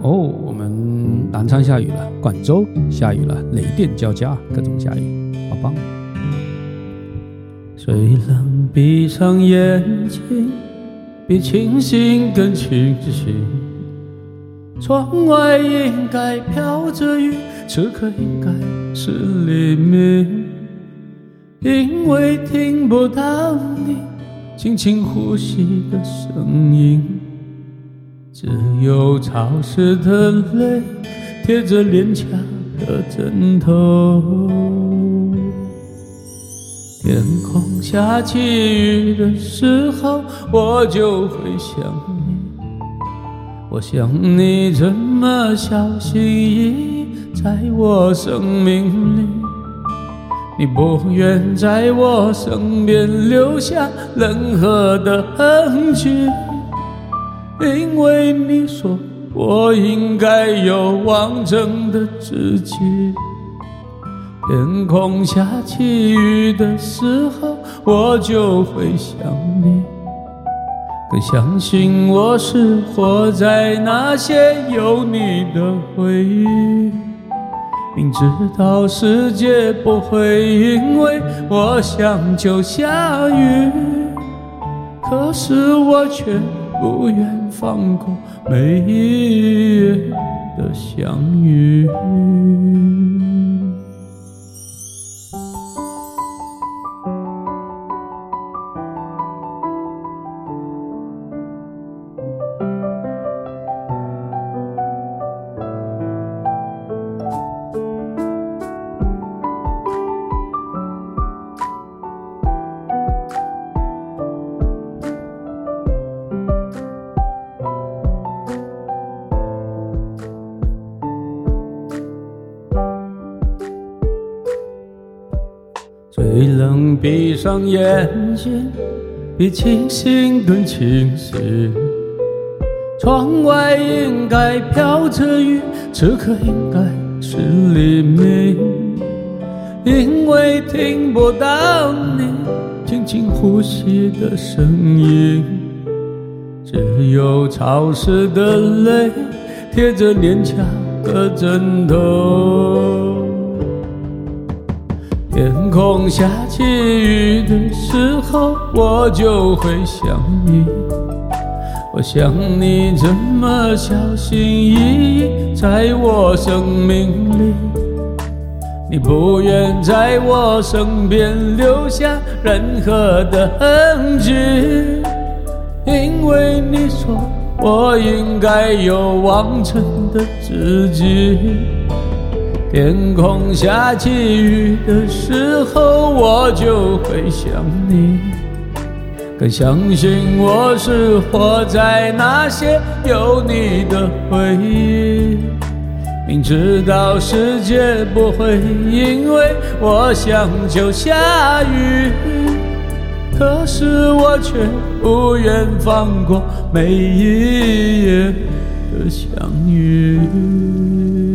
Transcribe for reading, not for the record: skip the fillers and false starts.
哦，我们南昌下雨了，广州下雨了，雷电交加，各种下雨，好棒！虽然闭上眼睛，比清醒更清醒。窗外应该飘着雨，此刻应该是黎明。因为听不到你轻轻呼吸的声音，只有潮湿的泪贴着脸颊的枕头。天空下起雨的时候，我就会想你，我想你这么小心翼翼在我生命里，你不愿在我身边留下任何的痕迹，因为你说我应该有完整的自己。天空下起雨的时候，我就会想你，更相信我是活在那些有你的回忆。明知道世界不会因为我想就下雨，可是我却不愿放过每一夜的相遇。虽然闭上眼睛，比清醒更清醒。窗外应该飘着雨，此刻应该是黎明。因为听不到你轻轻呼吸的声音，只有潮湿的泪贴着脸颊的枕头。天空下起雨的时候，我就会想你，我想你这么小心翼翼在我生命里，你不愿在我身边留下任何的痕迹，因为你说我应该有完整的自己。天空下起雨的时候，我就会想你，更相信我是活在那些有你的回忆。明知道世界不会因为我想就下雨，可是我却不愿放过每一夜的相遇。